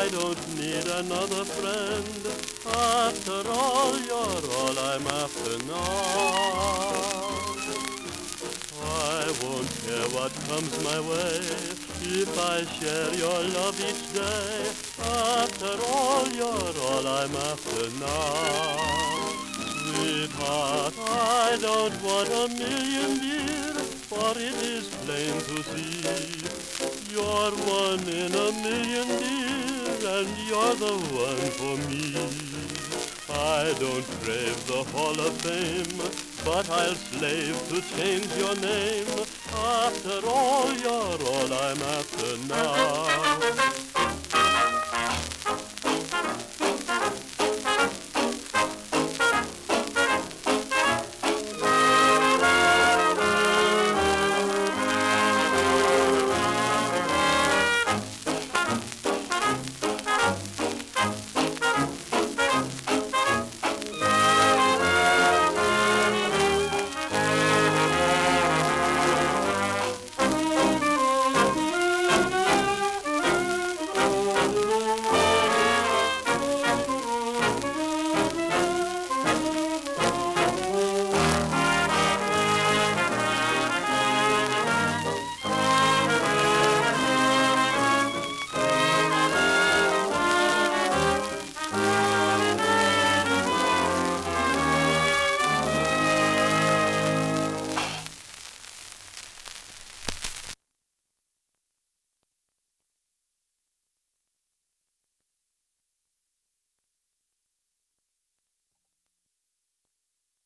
I don't need another friend. After all, you're all I'm after now. I won't care what comes my way if I share your love each day. After all, you're all I'm after now. Sweetheart, I don't want a million, dear, for it is plain to see you're one in a million, dear, and you're the one for me. I don't crave the Hall of Fame, but I'll slave to change your name. After all, you're all I'm after now.